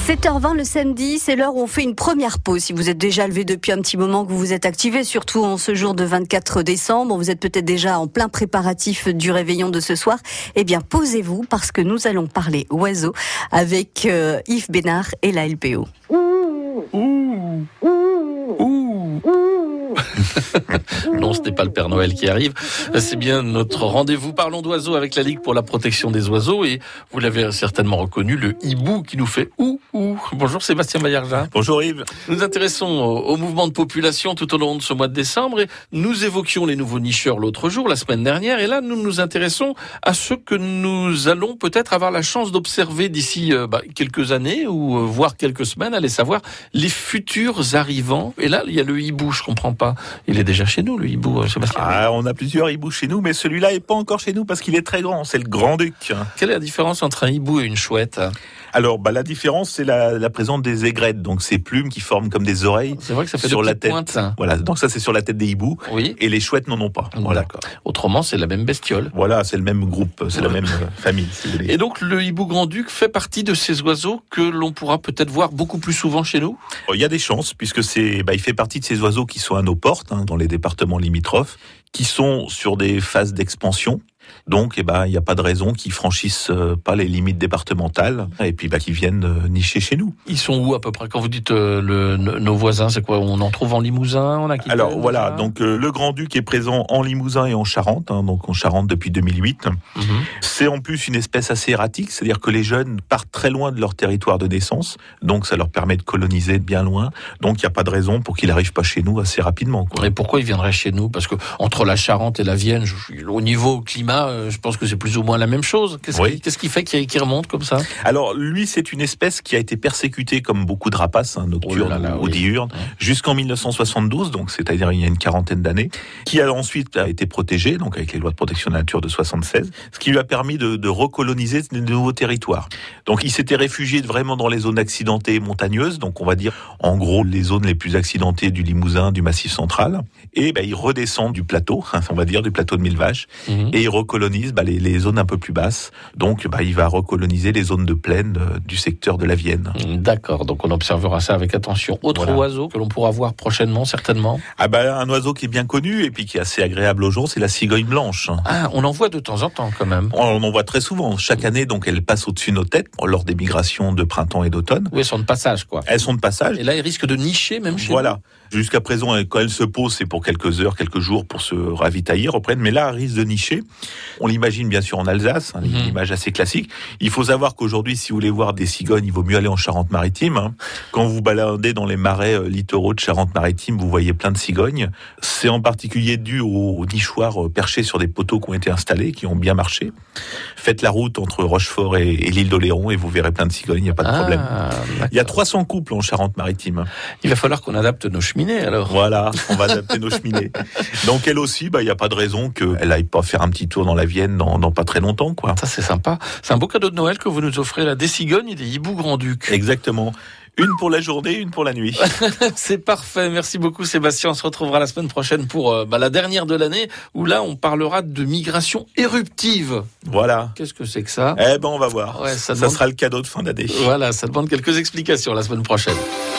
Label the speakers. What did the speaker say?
Speaker 1: 7h20 le samedi, c'est l'heure où on fait une première pause. Si vous êtes déjà levé depuis un petit moment, que vous vous êtes activé, surtout en ce jour de 24 décembre, vous êtes peut-être déjà en plein préparatif du réveillon de ce soir, eh bien posez-vous parce que nous allons parler oiseaux avec Yves Bénard et la LPO.
Speaker 2: Non, ce n'est pas le Père Noël qui arrive, c'est bien notre rendez-vous Parlons d'oiseaux avec la Ligue pour la protection des oiseaux, et vous l'avez certainement reconnu, le hibou qui nous fait ouh. Bonjour Sébastien Maillargin.
Speaker 3: Bonjour Yves.
Speaker 2: Nous nous intéressons au mouvement de population tout au long de ce mois de décembre, et nous évoquions les nouveaux nicheurs l'autre jour, la semaine dernière, et là nous nous intéressons à ceux que nous allons peut-être avoir la chance d'observer d'ici quelques années ou voire quelques semaines, allez savoir, les futurs arrivants. Et là il y a le hibou, je comprends pas, il est déjà chez nous le hibou, Sébastien.
Speaker 3: On a plusieurs hiboux chez nous, mais celui-là est pas encore chez nous parce qu'il est très grand, c'est le grand-duc.
Speaker 2: Quelle est la différence entre un hibou et une chouette ?
Speaker 3: Alors, la différence, c'est la présence des aigrettes, donc ces plumes qui forment comme des oreilles.
Speaker 2: C'est vrai que ça fait
Speaker 3: sur
Speaker 2: des
Speaker 3: la
Speaker 2: petites
Speaker 3: tête.
Speaker 2: Pointes.
Speaker 3: Voilà, donc ça c'est sur la tête des hiboux.
Speaker 2: Oui.
Speaker 3: Et les chouettes n'en ont pas. Voilà.
Speaker 2: D'accord. Autrement, c'est la même bestiole.
Speaker 3: Voilà, c'est le même groupe, c'est la même famille, si vous voulez.
Speaker 2: Et donc, le hibou grand-duc fait partie de ces oiseaux que l'on pourra peut-être voir beaucoup plus souvent chez nous ?
Speaker 3: Il y a des chances, puisque il fait partie de ces oiseaux qui sont à nos portes, dans les départements limitrophes, qui sont sur des phases d'expansion. Donc, il n'y a pas de raison qu'ils franchissent pas les limites départementales et puis qu'ils viennent nicher chez nous.
Speaker 2: Ils sont où à peu près ? Quand vous dites nos voisins, c'est quoi ? On en trouve en Limousin, en Aquitaine ?
Speaker 3: Alors voilà, donc le Grand-Duc est présent en Limousin et en Charente, donc en Charente depuis 2008. Mm-hmm. C'est en plus une espèce assez erratique, c'est-à-dire que les jeunes partent très loin de leur territoire de naissance, donc ça leur permet de coloniser de bien loin. Donc il n'y a pas de raison pour qu'il n'arrive pas chez nous assez rapidement, quoi.
Speaker 2: Et pourquoi il viendrait chez nous ? Parce que entre la Charente et la Vienne, au niveau climat, je pense que c'est plus ou moins la même chose. Qu'est-ce qui fait qu'il remonte comme ça ?
Speaker 3: Alors, lui, c'est une espèce qui a été persécutée comme beaucoup de rapaces, nocturnes ou diurnes, jusqu'en 1972, donc c'est-à-dire il y a une quarantaine d'années, qui a ensuite été protégée, donc avec les lois de protection de la nature de 76, ce qui lui a permis de recoloniser de nouveaux territoires. Donc, il s'était réfugié vraiment dans les zones accidentées et montagneuses, donc on va dire, en gros, les zones les plus accidentées du Limousin, du Massif central, et il redescend du plateau, on va dire, du plateau de Mille Vaches, et il recolonise les zones un peu plus basses. Donc, il va recoloniser les zones de plaine du secteur de la Vienne.
Speaker 2: D'accord, donc on observera ça avec attention. Autre oiseau que l'on pourra voir prochainement, certainement ?
Speaker 3: Un oiseau qui est bien connu et puis qui est assez agréable aux gens, c'est la cigogne blanche.
Speaker 2: Ah, on en voit de temps en temps quand même.
Speaker 3: On en voit très souvent. Chaque année, donc, elle passe au-dessus de nos têtes lors des migrations de printemps et d'automne.
Speaker 2: Oui, elles sont de passage, quoi.
Speaker 3: Elles sont de passage.
Speaker 2: Et là, elles risquent de nicher même chez nous.
Speaker 3: Voilà. Jusqu'à présent, quand elles se posent, c'est pour quelques heures, quelques jours pour se ravitailler, reprennent. Mais là, elles risquent de nicher. On l'imagine bien sûr en Alsace, une image assez classique. Il faut savoir qu'aujourd'hui, si vous voulez voir des cigognes, il vaut mieux aller en Charente-Maritime. Quand vous baladez dans les marais littoraux de Charente-Maritime, vous voyez plein de cigognes. C'est en particulier dû aux nichoirs perchés sur des poteaux qui ont été installés, qui ont bien marché. Faites la route entre Rochefort et l'île d'Oléron et vous verrez plein de cigognes, il n'y a pas de problème.
Speaker 2: D'accord.
Speaker 3: Il y a 300 couples en Charente-Maritime.
Speaker 2: Il va falloir qu'on adapte nos cheminées alors.
Speaker 3: Voilà, on va adapter nos cheminées. Donc elle aussi, il n'y a pas de raison qu'elle aille pas faire un petit tour dans la Vienne dans pas très longtemps, quoi.
Speaker 2: Ça c'est sympa. C'est un beau cadeau de Noël que vous nous offrez là, des cigognes et des hiboux grand-ducs.
Speaker 3: Exactement. Une pour la journée, une pour la nuit.
Speaker 2: C'est parfait. Merci beaucoup Sébastien. On se retrouvera la semaine prochaine pour la dernière de l'année où là on parlera de migration éruptive.
Speaker 3: Voilà.
Speaker 2: Qu'est-ce que c'est que ça ?
Speaker 3: On va voir.
Speaker 2: Ouais, ça
Speaker 3: sera le cadeau de fin d'année.
Speaker 2: Voilà, ça demande quelques explications la semaine prochaine.